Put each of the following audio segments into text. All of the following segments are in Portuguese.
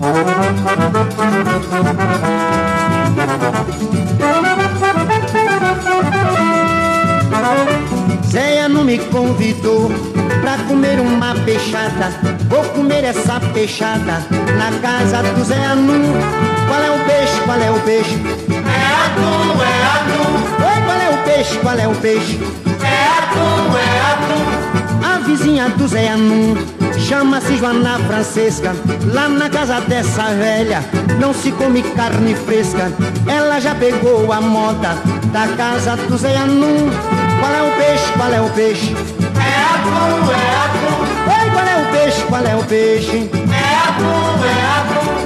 Zéia não me convidou pra comer uma peixada. Vou comer essa peixada na casa do Zé Anu. Qual é o peixe? Qual é o peixe? É atum, é atum. Oi, qual é o peixe? Qual é o peixe? É atum, é atum. A vizinha do Zé Anu chama-se Joana Francesca. Lá na casa dessa velha não se come carne fresca. Ela já pegou a moda da casa do Zé Anu. Qual é o peixe? Qual é o peixe? É atum, é atum. Oi, qual é o peixe? Qual é o peixe? É atum, é atum.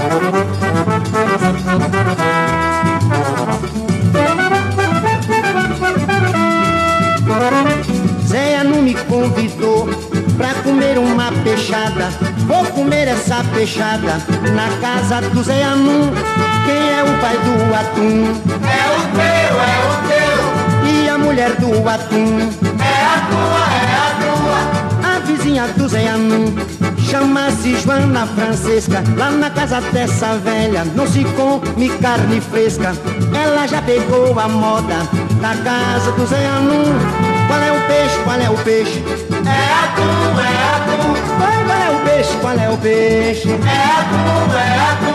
Zéia não me convidou pra comer uma peixada. Vou comer essa peixada na casa do Zé Anu. Quem é o pai do atum? É o teu, é o teu. E a mulher do atum? É a tua, é a tua. A vizinha do Zé Anu chama-se Joana Francesca. Lá na casa dessa velha não se come carne fresca. Ela já pegou a moda da casa do Zé Anu. Qual é o peixe? Qual é o peixe? É atum, é atum. Qual é o peixe? Qual é o peixe? É atum, é atum.